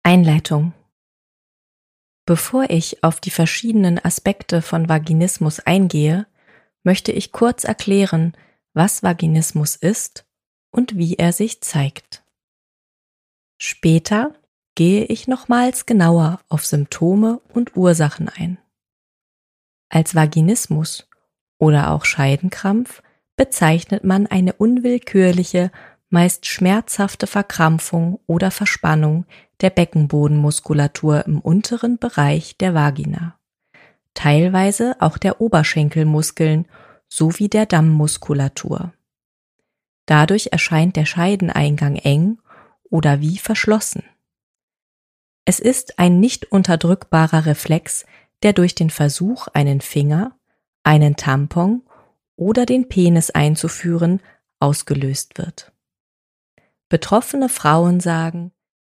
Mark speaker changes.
Speaker 1: Einleitung. Bevor ich auf die verschiedenen Aspekte von Vaginismus eingehe, möchte ich kurz erklären, was Vaginismus ist und wie er sich zeigt. Später gehe ich nochmals genauer auf Symptome und Ursachen ein. Als Vaginismus oder auch Scheidenkrampf bezeichnet man eine unwillkürliche, meist schmerzhafte Verkrampfung oder Verspannung der Beckenbodenmuskulatur im unteren Bereich der Vagina, teilweise auch der Oberschenkelmuskeln sowie der Dammmuskulatur. Dadurch erscheint der Scheideneingang eng oder wie verschlossen. Es ist ein nicht unterdrückbarer Reflex, der durch den Versuch, einen Finger, einen Tampon oder den Penis einzuführen, ausgelöst wird. Betroffene Frauen sagen,